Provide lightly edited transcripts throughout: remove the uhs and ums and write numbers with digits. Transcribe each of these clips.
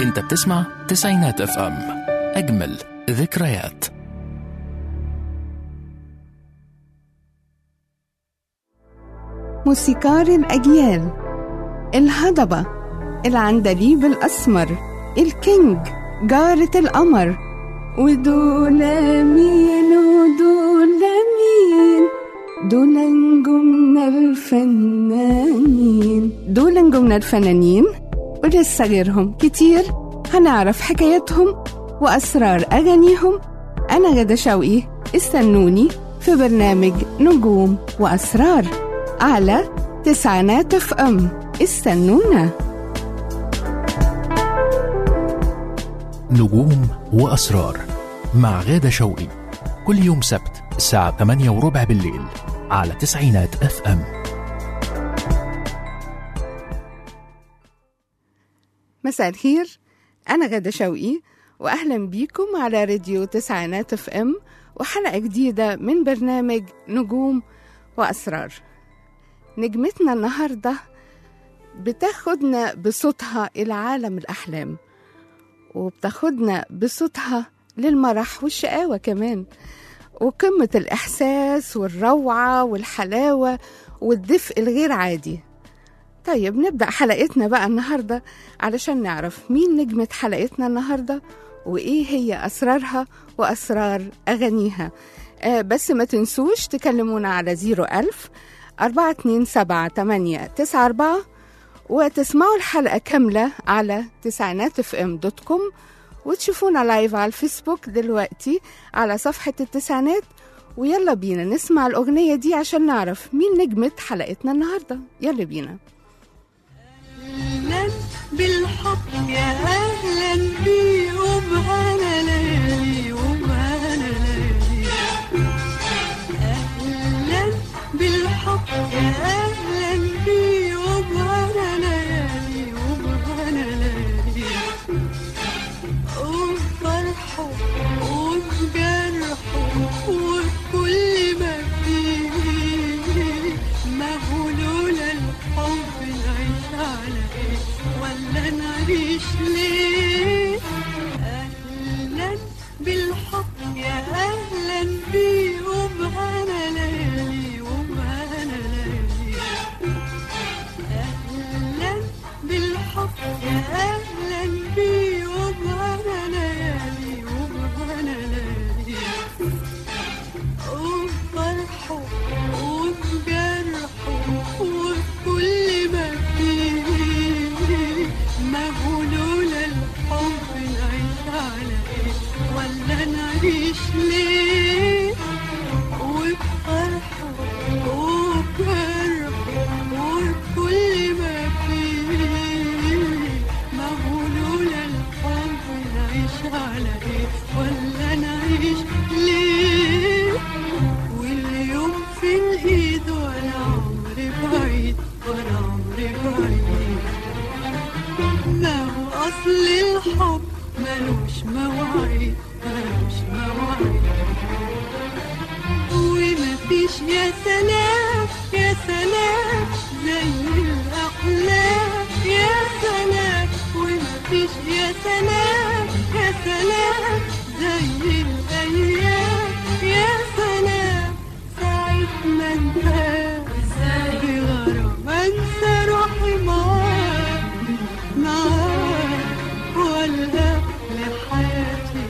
انت بتسمع تسعينات اف ام، اجمل ذكريات. موسيقار الأجيال، الهضبة، العندليب الأسمر، الكينج، جارة القمر، ودول مين ودول مين؟ دول نجومنا الفنانين، دول نجومنا الفنانين، ولسه غيرهم كتير هنعرف حكايتهم وأسرار أغانيهم. أنا غادة شوقي، استنوني في برنامج نجوم وأسرار على تسعينات اف ام. استنونا. نجوم وأسرار مع غادة شوقي، كل يوم سبت الساعة 8:15 بالليل على تسعينات اف ام. مساء الخير، أنا غادة شوقي وأهلا بيكم على راديو تسعينات اف ام وحلقة جديدة من برنامج نجوم وأسرار. نجمتنا النهاردة بتاخدنا بصوتها إلى عالم الأحلام، وبتاخدنا بصوتها للمرح والشقاوة كمان، وقمة الإحساس والروعة والحلاوة والدفء الغير عادي. طيب نبدأ حلقتنا بقى النهاردة علشان نعرف مين نجمة حلقتنا النهاردة وإيه هي أسرارها وأسرار أغانيها. بس ما تنسوش تكلمونا على 010427894 وتسمعوا الحلقة كاملة على تسعيناتfm.com، وتشوفونا لايف على الفيسبوك دلوقتي على صفحة التسعينات. ويلا بينا نسمع الأغنية دي عشان نعرف مين نجمة حلقتنا النهاردة. يلا بينا. أهلا بالحب يا أهلا بي وبهنا ليالي وبهنا ليالي، أهلا بالحب يا أهلا بي وبهنا ليالي وبهنا ليالي، وبفرحه وبجرحه وكل ما فيه، ما هو لولا الحب نعيش على ايه ولا نعيش ليه؟ أهلا بالحب يا أهلا بيه وبهنا ليالي وبهنا ليالي، أهلا بالحب يا أهلا بيه وبهنا ليالي وبهنا ليالي، وبفرحه وبجرحه وكل ما فيه، ما هو لولا الحب نعيش على ايه ولا نعيش ليه؟ وبفرحه وبجرحه وكل ما فيه، ما هو لولا الحب نعيش على ايه ولا نعيش ليه؟ واليوم في الايد وانا عمري بعيد وانا عمري بعيد، ما هو اصل الحب ملوش مواعيد ملوش مواعيد، وما فيش يا سلام يا سلام زي الاحلام يا سلام، وما فيش يا سلام يا سلام زي الايام يا سلام، ساعة ما انتهى بغرام انسى روحي معاك معاك، ولا لحياتي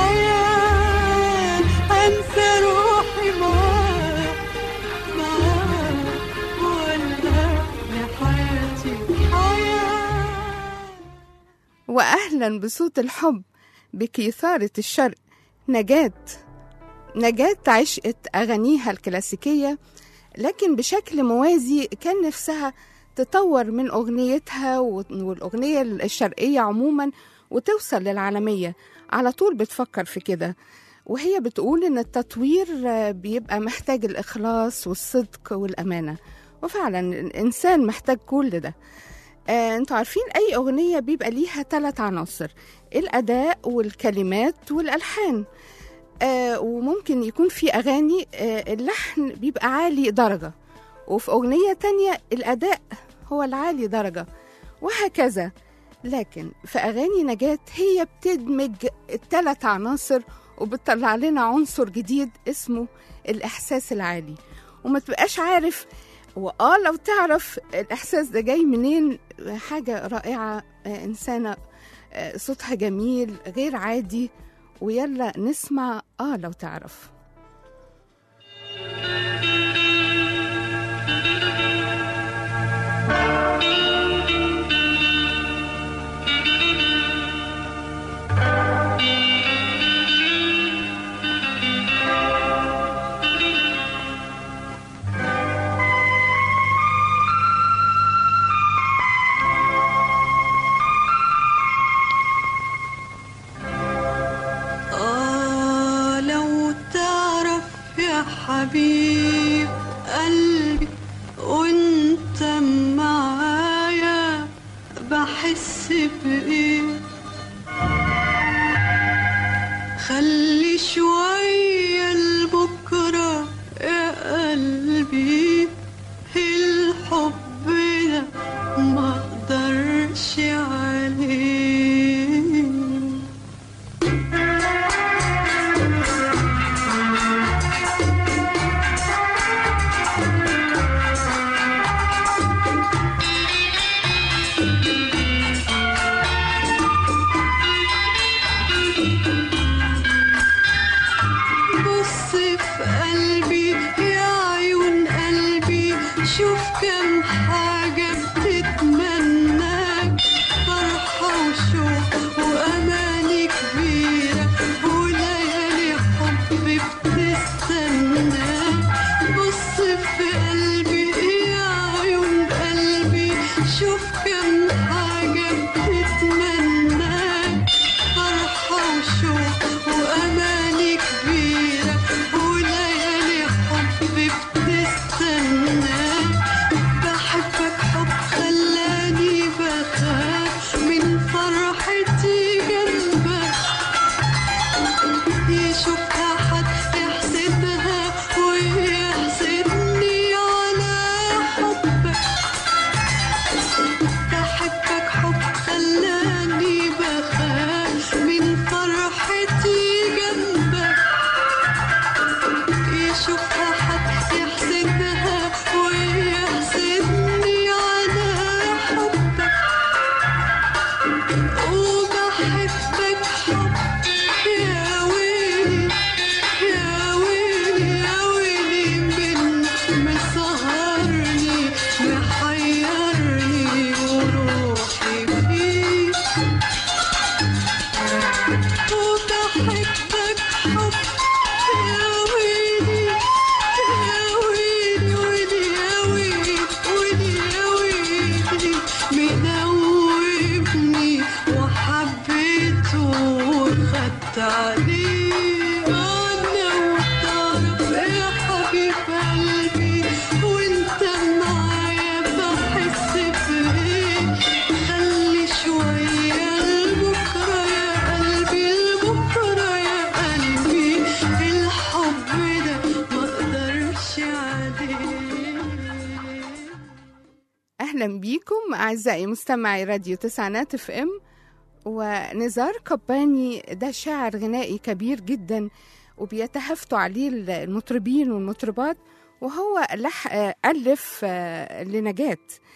حياة انسى روحي معاك معاك، ولا لحياتي حياة. وأهلا بصوت الحب بكيثارة الشرق نجاة عشقت أغانيها الكلاسيكية، لكن بشكل موازي كان نفسها تطور من أغنيتها والأغنية الشرقية عموما وتوصل للعالمية. على طول بتفكر في كده، وهي بتقول إن التطوير بيبقى محتاج الإخلاص والصدق والأمانة، وفعلا الإنسان محتاج كل ده. انتوا عارفين أي أغنية بيبقى ليها 3 عناصر: الأداء والكلمات والألحان. وممكن يكون في أغاني اللحن بيبقى عالي درجة، وفي أغنية تانية الأداء هو العالي درجة، وهكذا. لكن في أغاني نجاة هي بتدمج ال3 عناصر وبتطلع لنا عنصر جديد اسمه الإحساس العالي، وما تبقاش عارف لو تعرف الإحساس ده جاي منين. حاجة رائعة، إنسانة صوتها جميل غير عادي. ويلا نسمع لو تعرف. لو تعرف يا حبيب قلبي وانت معايا بحس بإيه، خلي شوية لبكرة يا قلبي، الحب ده ما اقدرش عليه. شوف كم حاجة بتتمناك، فرحة وشوق وأماني كبيرة وليالي حب بتستناك. بص في قلبي يا عيون قلبي، شوف كم حاجة بتتمناك، فرحة وشوق وأماني كبيرة وليالي حب بتستناك. بحبك حب خلاني بخاف من فرحتي جنبك، يشوفها حد يحسدها ويحسدني على حبك. بحبك حب خلاني بخاف من فرحتي جنبك، يشوفها حد يحسدها ويحسدني على حبك. وبحبك حب يا ويلي يا ويلي يا ويلي، من مسهرني محيرني وروحي فيك. وبحبك حب يا ويلي يا ويلي ويلي يا ويلي ويلي يا ويلي، مدوبني وحبيته وخدت عليه. أنا وتعرف يا حبيب قلبي وانت معايا بحس بإيه، خلي شوية لبكرة يا قلبي، لبكرة يا قلبي، الحب ده ما اقدرش عليه. أهلا بيكم أعزائي مستمعي راديو تسعينات اف ام. ونزار قباني ده شاعر غنائي كبير جدا وبيتهافتوا عليه المطربين والمطربات، وهو ألف لنجاة.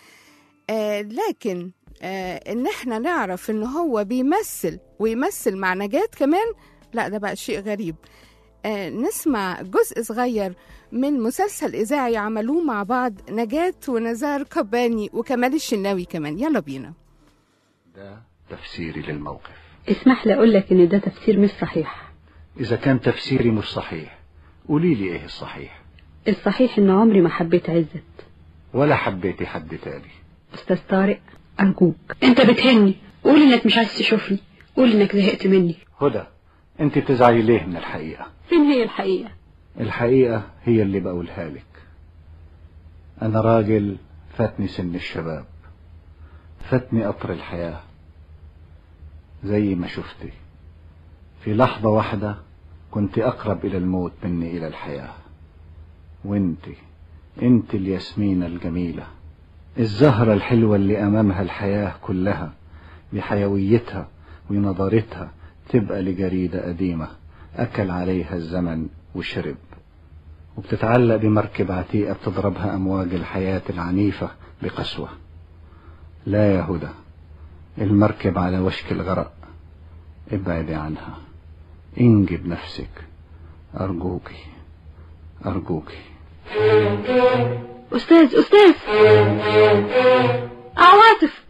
لكن إن احنا نعرف إن هو بيمثل ويمثل مع نجاة كمان، لا ده بقى شيء غريب. نسمع جزء صغير من مسلسل إذاعي عملوه مع بعض نجاة ونزار قباني وكمال الشناوي كمان. يلا بينا. ده تفسيري للموقف. اسمح لي أقول لك إن ده تفسير مش صحيح. إذا كان تفسيري مش صحيح قولي لي إيه الصحيح؟ الصحيح إن عمري ما حبيت عزت ولا حبيتي حد تاني. أستاذ طارق أرجوك، أنت بتهني. قول إنك مش عايز تشوفني، قول إنك زهقت مني. هدى، أنت بتزعلي ليه من الحقيقة؟ فين هي الحقيقة؟ الحقيقة هي اللي بقولها لك. أنا راجل فاتني سن الشباب، فاتني قطر الحياة، زي ما شفتي في لحظة واحدة كنت أقرب إلى الموت مني إلى الحياة. انت الياسمينة الجميلة، الزهرة الحلوة اللي أمامها الحياة كلها بحيويتها ونضارتها تبقى لجريدة قديمة أكل عليها الزمن وشرب، وبتتعلق بمركب عتيقة بتضربها أمواج الحياة العنيفة بقسوة. لا يا هدى، المركب على وشك الغرق، ابعدي عنها، انجي بنفسك، أرجوكي أرجوكي. أستاذ عواطف.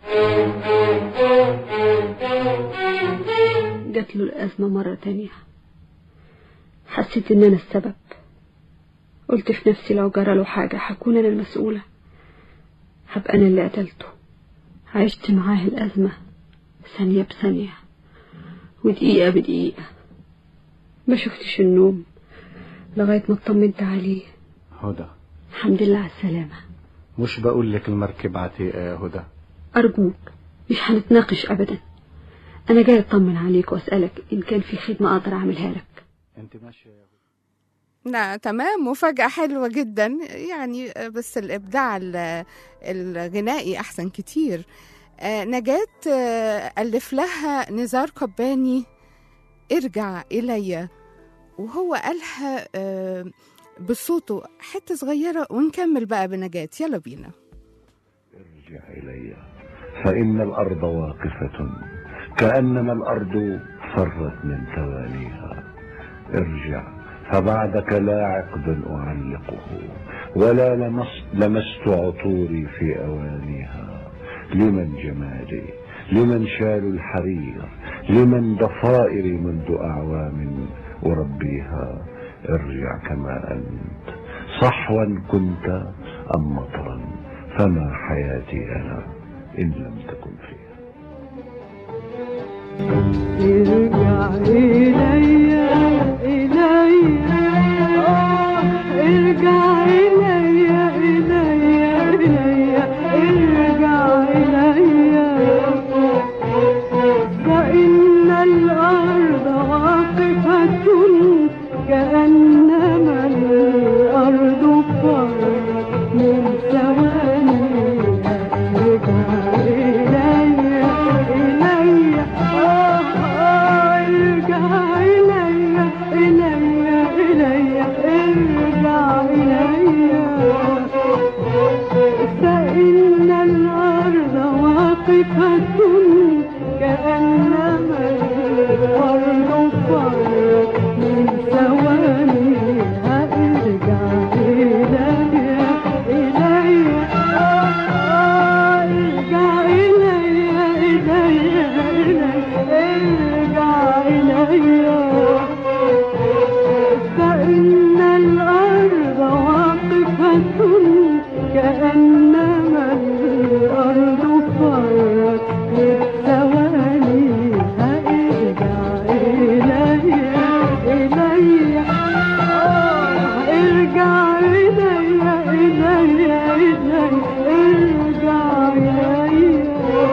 جات له الأزمة مرة تانية، حسيت إن أنا السبب. قلت في نفسي لو جرى له حاجة هكون أنا المسؤولة، هبقى أنا اللي قتلته. عشت معاه الأزمة ثانية بثانية ودقيقة بدقيقة، ما شفتش النوم لغاية ما اطمنت عليه. هدى، الحمد لله على السلامة. مش بقول لك المركب عتيقة يا هدى؟ أرجوك مش هنتناقش أبدا، أنا جاي أطمن عليك وأسألك إن كان في خدمة أقدر أعملها لك. أنت ماشية يا هدى؟ لا تمام، مفاجأة حلوة جدا يعني، بس الإبداع الغنائي أحسن كتير. نجاة ألف لها نزار قباني ارجع إلي، وهو قالها بصوته حتة صغيرة، ونكمل بقى بنجاة. يلا بينا. ارجع إلي فإن الأرض واقفة كأنما الأرض فرت من ثوانيها. ارجع فبعدك لا عقد أعلقه ولا لمست عطوري في أوانيها. لمن جمالي، لمن شال الحرير، لمن ضفائري منذ أعوام أربيها. ارجع كما أنت، صحوا كنت أم مطرا، فما حياتي أنا إن لم تكن فيها. ارجع إلي ارجع إلي ارجع إلي، فإن الأرض واقفة كأنما الأرض فرت من ثوانيها. ارجع إلي ارجع إلي ارجع إلي، فإن الأرض واقفة كأنما الأرض فرت من ثوانيها. ارجع إلي ارجع إلي، فإن الأرض واقفة كأنما الأرض فرت من ثوانيها. ارجع إلي ارجع إلي،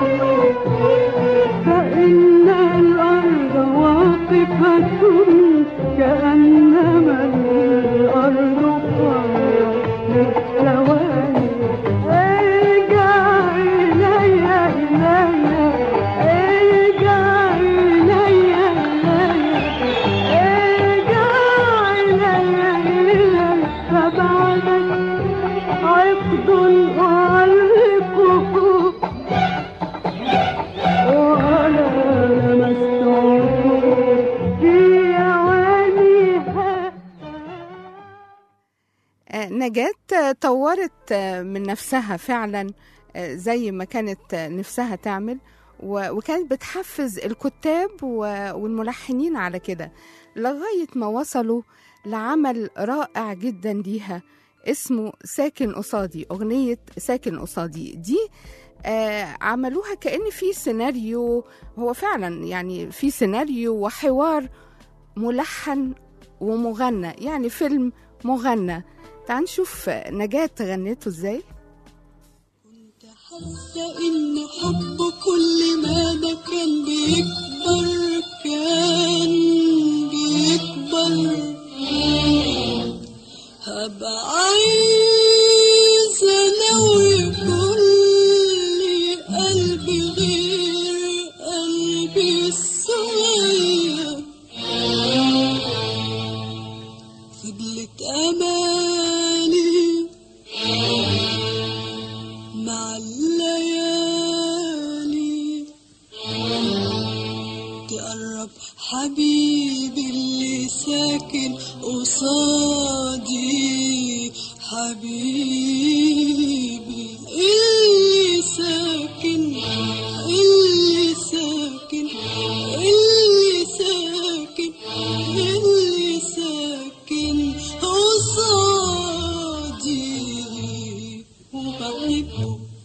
فإن الأرض واقفة كأنما الأرض فرت من ثوانيها. ارجع إلي فبعدك عقد أعلقه ولا لمست عطور في أوانيها. نجاة طورت من نفسها فعلا زي ما كانت نفسها تعمل، وكانت بتحفز الكتاب والملحنين على كده، لغاية ما وصلوا لعمل رائع جدا ليها اسمه ساكن قصادي. أغنية ساكن قصادي دي عملوها كأن في سيناريو، هو فعلا يعني في سيناريو وحوار ملحن ومغنى، يعني فيلم مغنى. تعال نشوف نجاة غنته ازاي. كنت حاسة إن حب كل ما ده كان بيكبر هبقى عايزة أنوي كل قلبي غير مع الليالي تقرب حبيبي اللي ساكن قصادي، حبيبي اللي ساكن اللي ساكن اللي ساكن اللي ساكن قصادي وبحبه.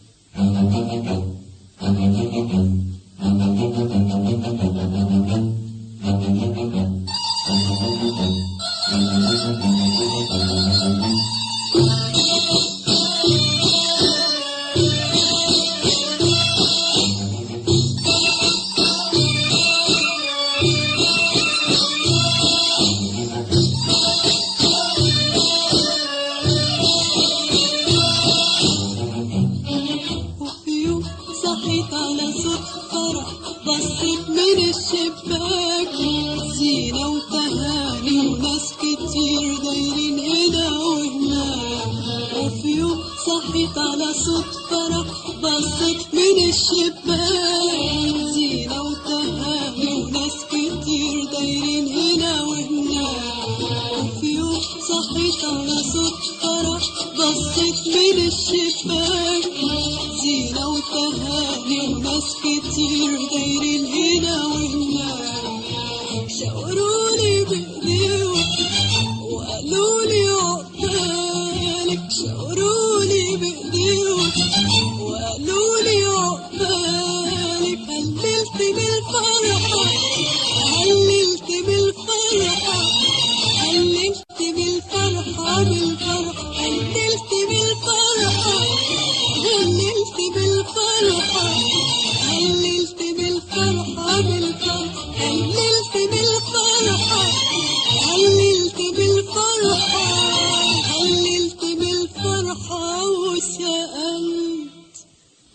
صحيت على صوت فرح، بصيت من الشباك، زينة وتهاني وناس كتير دايرين هنا وهناك. وفي يوم صحيت على صوت فرح، بصيت من الشباك، زينة وتهاني وناس كتير دايرين هنا وهناك. وفي يوم صحيت على صوت فرح، بصيت من الشباك، زينة وتهاني وناس كتير دايرين هنا وهناك. شاورولي بإيديهم وقالولي عقبالك، شاورولي بإيديهم وقالولي عقبالك. هللت بالفرحة هللت بالفرحة هللت بالفرحة بالفرحة هللت بالفرحة هللت بالفرحة هللت بالفرحة بالفرحة هللت بالفرحة هللت بالفرحة هللت بالفرحة. وسألت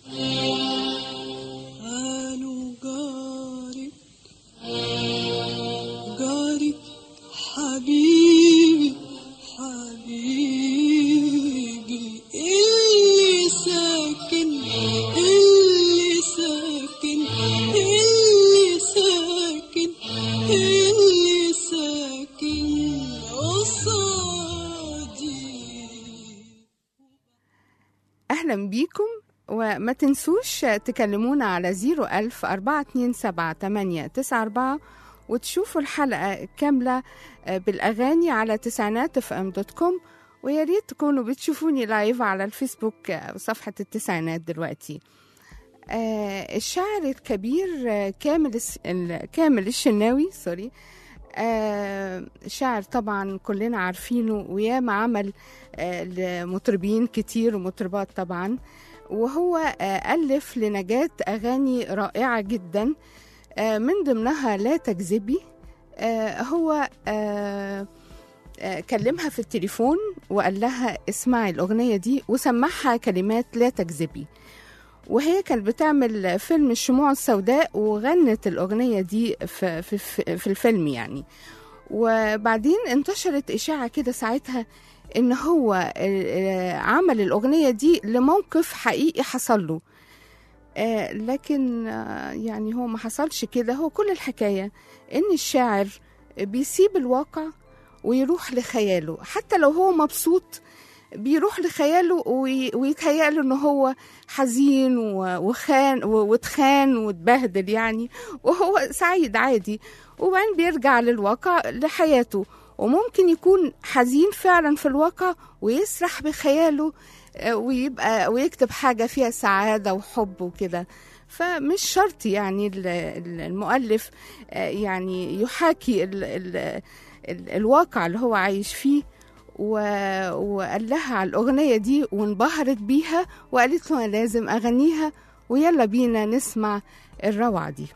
قالوا جارك جارك حبيبي حبيبي اللي ساكن اللي ساكن اللي ساكن اللي ساكن قصادي. أهلا بيكم، وما تنسوش تكلمونا على 010427894 وتشوفوا الحلقة كاملة بالأغاني على تسعيناتfm.com. ويا ريت تكونوا بتشوفوني لايف على الفيسبوك صفحة التسعينات دلوقتي. الشاعر الكبير كامل الشناوي شاعر طبعا كلنا عارفينه، وياما عمل لمطربين كتير ومطربات طبعا. وهو ألف لنجاة أغاني رائعة جدا، من ضمنها لا تكذبي. هو كلمها في التليفون وقال لها اسمعي الأغنية دي، وسمعها كلمات لا تكذبي. وهي كانت بتعمل فيلم الشموع السوداء، وغنت الأغنية دي في الفيلم يعني. وبعدين انتشرت إشاعة كده ساعتها إن هو عمل الأغنية دي لموقف حقيقي حصل له، لكن يعني هو ما حصلش كده. هو كل الحكاية إن الشاعر بيسيب الواقع ويروح لخياله، حتى لو هو مبسوط بيروح لخياله ويتهيأله إنه هو حزين واتخان واتبهدل يعني، وهو سعيد عادي. وبعدين بيرجع للواقع لحياته، وممكن يكون حزين فعلا في الواقع ويسرح بخياله ويكتب حاجة فيها سعادة وحب وكده. فمش شرط يعني المؤلف يعني يحاكي الواقع اللي هو عايش فيه. وقال لها على الأغنية دي وانبهرت بيها، وقالت له لازم أغنيها، ويلا بينا نسمع الروعة دي.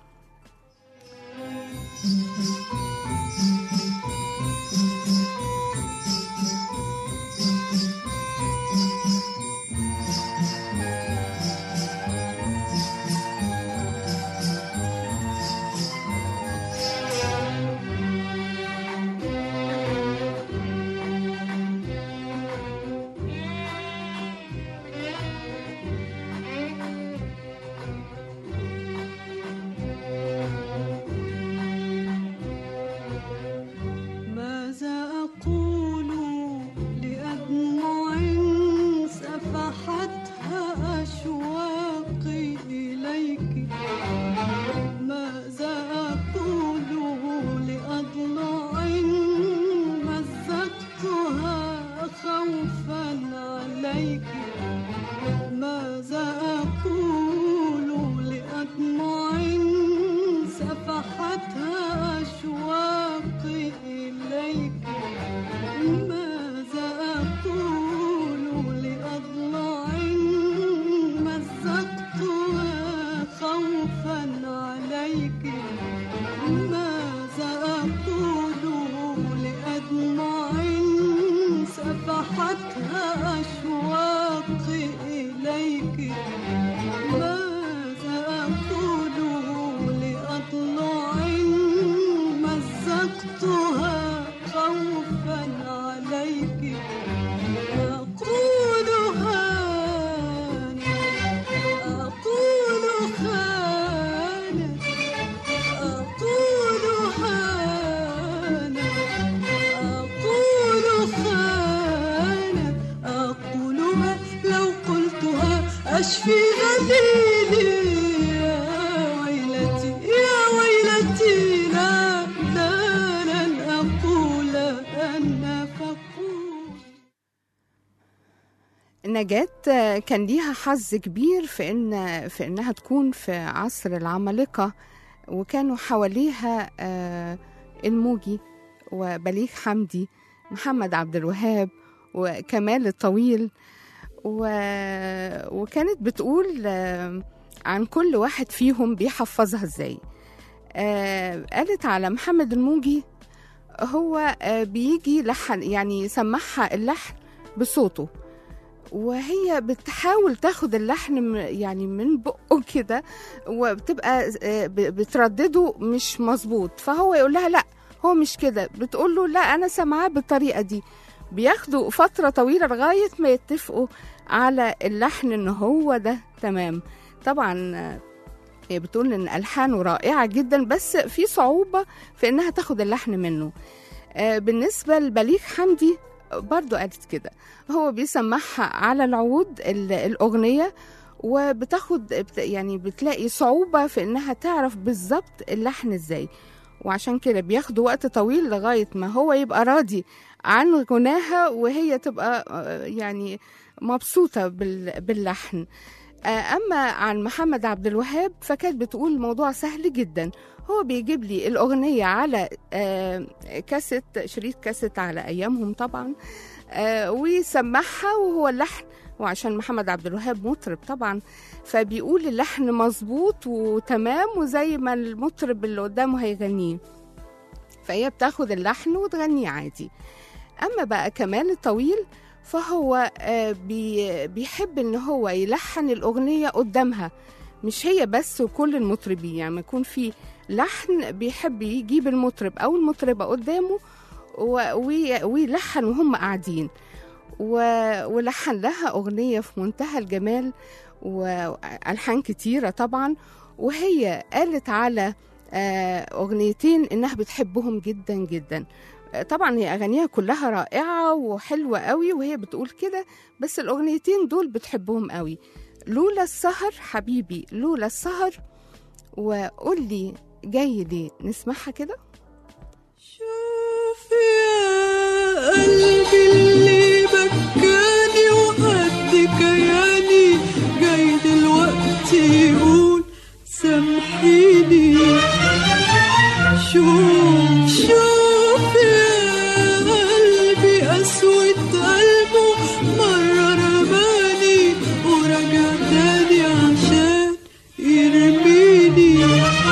ماذا أقول لأضلع مزقتها خوفا عليك أقول خانت أقول خانت أقول خانت أقول خانت أقولها لو قلتها أشفي غليلي يا ويلتي يا ويلتي لا لن أقول أنا فقول. نجاة كان ليها حظ كبير في انها تكون في عصر العمالقة، وكانوا حواليها الموجي وبليغ حمدي، محمد عبد الوهاب وكمال الطويل، وكانت بتقول عن كل واحد فيهم بيحفظها ازاي. قالت على محمد الموجي هو بيجي لحن، يعني سمعها اللحن بصوته، وهي بتحاول تاخد اللحن يعني من بقه كده، وبتبقى بتردده مش مظبوط، فهو يقول لها لا هو مش كده، بتقول له لا انا سامعاه بالطريقه دي. بياخدوا فتره طويله لغايه ما يتفقوا على اللحن ان هو ده تمام. طبعا هي بتقول ان الحانه رائعه جدا، بس في صعوبه في انها تاخد اللحن منه. بالنسبه لبليغ حمدي برضو قالت كده، هو بيسمعها على العود الأغنية، وبتاخد يعني بتلاقي صعوبة في إنها تعرف بالظبط اللحن إزاي، وعشان كده بياخدوا وقت طويل لغاية ما هو يبقى راضي عن غناها وهي تبقى يعني مبسوطة باللحن. أما عن محمد عبد الوهاب فكانت بتقول الموضوع سهل جدا، هو بيجيب لي الأغنية على كاسيت، شريط كاسيت على أيامهم طبعا، ويسمعها وهو اللحن، وعشان محمد عبد الوهاب مطرب طبعا فبيقول اللحن مظبوط وتمام وزي ما المطرب اللي قدامه هيغنيه، فهي بتاخد اللحن وتغنيه عادي. أما بقى كمال الطويل فهو بيحب ان هو يلحن الأغنية قدامها، مش هي بس، وكل المطربين يعني يكون في لحن بيحب يجيب المطرب أو المطربة قدامه ويلحن وهم قاعدين، ولحن لها أغنية في منتهى الجمال وألحان كتيرة طبعا. وهي قالت على أغنيتين إنها بتحبهم جدا جدا. طبعا هي أغانيها كلها رائعة وحلوة قوي، وهي بتقول كده، بس الأغنيتين دول بتحبهم قوي، لولا السهر حبيبي لولا السهر، وقول لي جاي ليه. نسمعها كده. شوف يا قلبي اللي بكاني وقد كياني جاي دلوقتي يقول سامحيني. شوف يا قلبي أسود قلبه مرة رماني ورجع تاني عشان يرميني.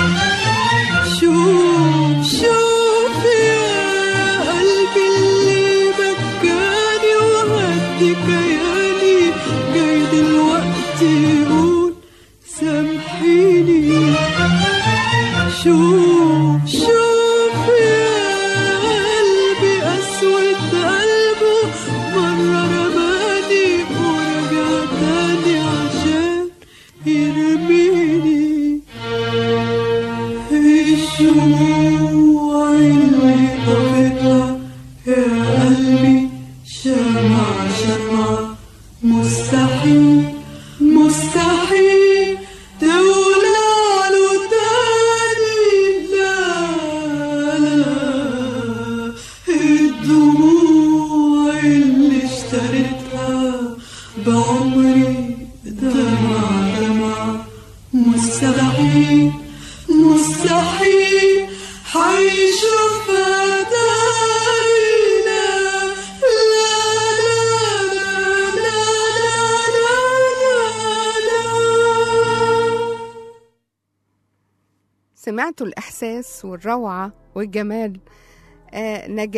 شوف يا قلبي اللي بكاني وهدي كياني جاي دلوقتي يقول سامحيني. شوف يا قلبي أسود قلبه مرة رماني ورجع تاني عشان يرميني. الشموع اللي طفتها يا قلبي شمعة مستحيل تولع له تاني. لا الدموع اللي اشتريتها بعمري دمعة مستحيل حيشوفها تاني. سمعتوا الإحساس والروعة والجمال.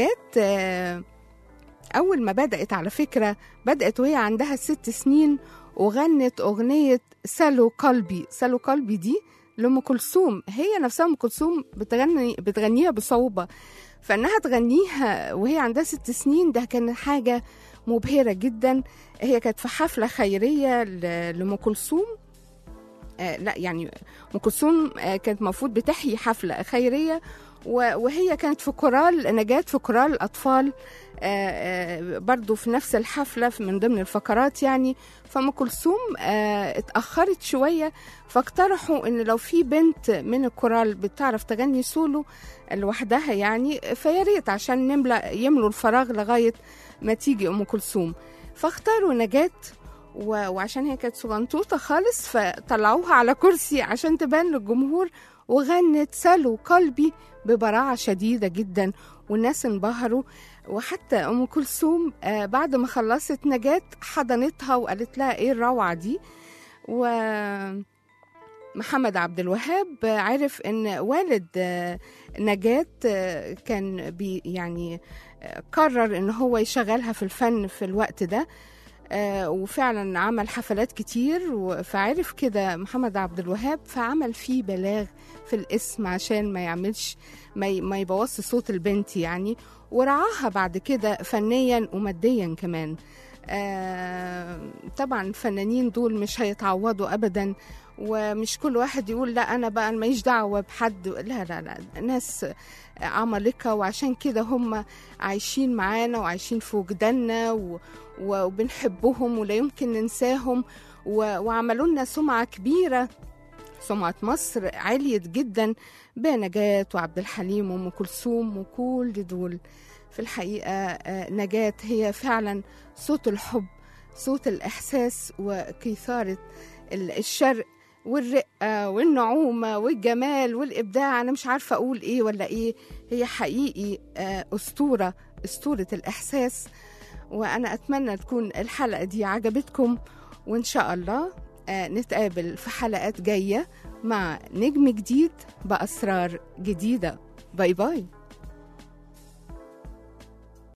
نجاة أول ما بدأت، على فكرة بدأت وهي عندها 6 سنين، وغنت أغنية سلو قلبي. سلو قلبي دي لأم كلثوم، هي نفسها أم كلثوم بتغنيها بصعوبة، فإنها تغنيها وهي عندها 6 سنين ده كان حاجة مبهرة جدا. هي كانت في حفلة خيرية لأم كلثوم، لا يعني أم كلثوم كانت المفروض بتحيي حفلة خيرية، وهي كانت في كورال نجاة، في كورال الأطفال برضو في نفس الحفلة من ضمن الفقرات يعني. فأم كلثوم اتأخرت شوية، فاقترحوا إن لو في بنت من الكورال بتعرف تغني سولو لوحدها يعني فياريت عشان يملوا الفراغ لغاية ما تيجي أم كلثوم. فاختاروا نجاة، وعشان هي كانت صغنطوطة خالص فطلعوها على كرسي عشان تبان للجمهور، وغنت سلو قلبي ببراعة شديدة جدا والناس انبهروا. وحتى أم كلثوم بعد ما خلصت نجاة حضنتها وقالت لها ايه الروعة دي. ومحمد عبد الوهاب عرف ان والد نجاة كان يعني قرر ان هو يشغلها في الفن في الوقت ده، وفعلا عمل حفلات كتير. فعرف كده محمد عبد الوهاب فعمل فيه بلاغ في الاسم عشان ما يعملش ما يبوظش صوت البنت يعني، ورعاها بعد كده فنيا وماديا كمان. طبعا الفنانين دول مش هيتعوضوا ابدا، ومش كل واحد يقول لا انا بقى ماليش دعوه بحد، لا لا لا، ناس عمالقه، وعشان كده هم عايشين معانا وعايشين في وجداننا وبنحبهم ولا يمكن ننساهم، وعملوا لنا سمعه كبيره، سمعه مصر عليت جدا بنجاة وعبد الحليم وام كلثوم وكل دول. في الحقيقه نجاة هي فعلا صوت الحب، صوت الاحساس وكيثاره الشرق والرقة والنعومة والجمال والإبداع. أنا مش عارفة أقول إيه ولا إيه، هي حقيقي أسطورة الإحساس. وأنا أتمنى تكون الحلقة دي عجبتكم، وإن شاء الله نتقابل في حلقات جاية مع نجم جديد بأسرار جديدة. باي باي.